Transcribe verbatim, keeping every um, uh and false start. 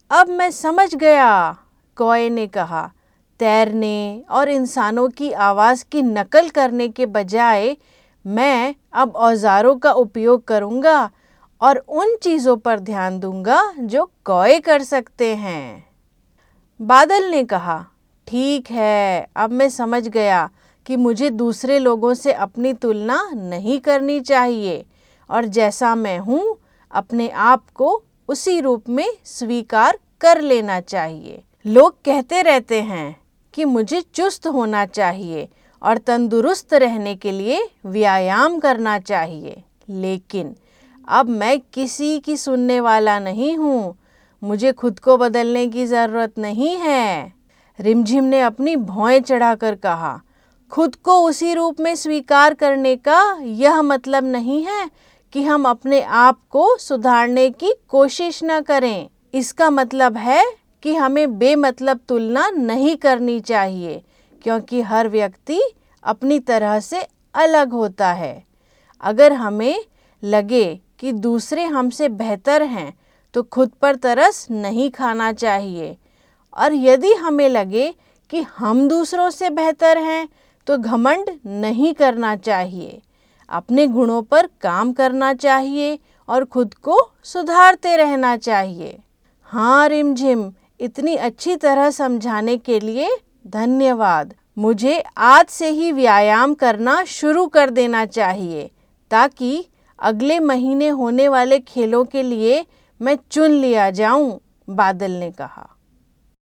अब मैं समझ गया, कौए ने कहा। तैरने और इंसानों की आवाज़ की नकल करने के बजाय मैं अब औजारों का उपयोग करूँगा और उन चीज़ों पर ध्यान दूँगा जो कौए कर सकते हैं। बादल ने कहा, ठीक है, अब मैं समझ गया कि मुझे दूसरे लोगों से अपनी तुलना नहीं करनी चाहिए और जैसा मैं हूँ अपने आप को उसी रूप में स्वीकार कर लेना चाहिए। लोग कहते रहते हैं कि मुझे चुस्त होना चाहिए और तंदुरुस्त रहने के लिए व्यायाम करना चाहिए, लेकिन अब मैं किसी की सुनने वाला नहीं हूँ। मुझे खुद को बदलने की ज़रूरत नहीं है। रिमझिम ने अपनी भौएं चढ़ाकर कहा, खुद को उसी रूप में स्वीकार करने का यह मतलब नहीं है कि हम अपने आप को सुधारने की कोशिश न करें। इसका मतलब है कि हमें बेमतलब तुलना नहीं करनी चाहिए, क्योंकि हर व्यक्ति अपनी तरह से अलग होता है। अगर हमें लगे कि दूसरे हमसे बेहतर हैं तो खुद पर तरस नहीं खाना चाहिए, और यदि हमें लगे कि हम दूसरों से बेहतर हैं तो घमंड नहीं करना चाहिए। अपने गुणों पर काम करना चाहिए और खुद को सुधारते रहना चाहिए। हाँ रिमझिम, इतनी अच्छी तरह समझाने के लिए धन्यवाद। मुझे आज से ही व्यायाम करना शुरू कर देना चाहिए ताकि अगले महीने होने वाले खेलों के लिए मैं चुन लिया जाऊं, बादल ने कहा।